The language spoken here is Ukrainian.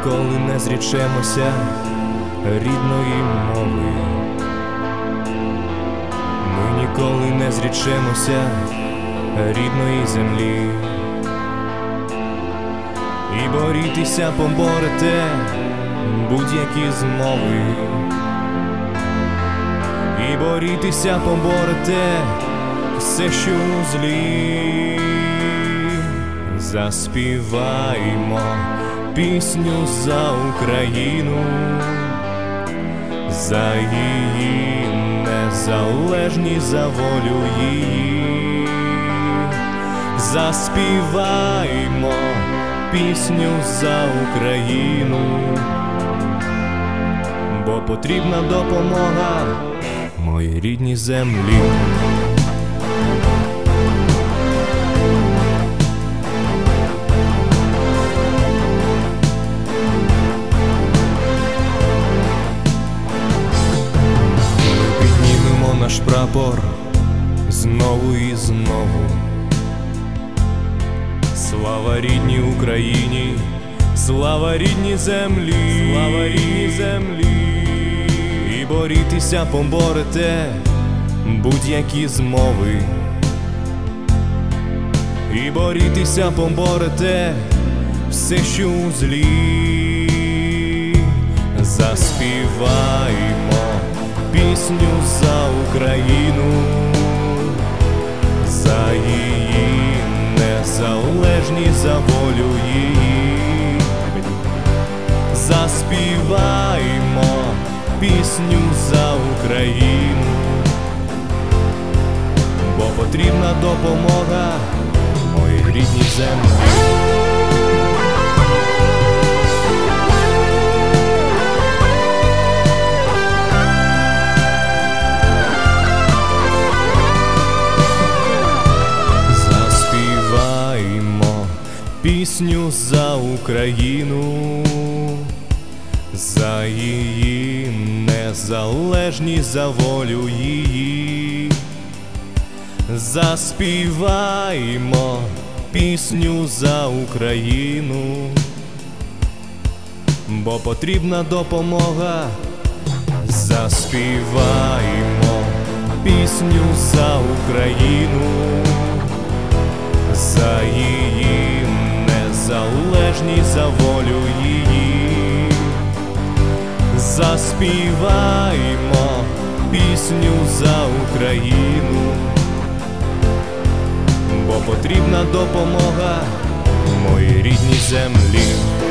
ніколи не зрічемося рідної мови. Ми ніколи не зрічемося рідної землі. І борітися поборете будь-які змови. І борітися поборете все, що у злі. Заспіваймо пісню за Україну, за її незалежність, за волю її. Заспіваймо пісню за Україну, бо потрібна допомога моїй рідній землі. Наш прапор знову і знову. Слава рідній Україні, слава рідній землі, слава рідній землі. І борітися поборете будь-які змови. І борітися поборете все, що у злі. Заспіваймо пісню за Україну, за її незалежність, за волю її. Заспіваймо пісню за Україну, бо потрібна допомога моїй рідній землі. Пісню за Україну, за її незалежність, за волю її. Заспіваймо пісню за Україну, бо потрібна допомога. Заспіваймо пісню за Україну, за її незалежність, за волю її. Заспіваймо пісню за Україну, бо потрібна допомога моїй рідній землі.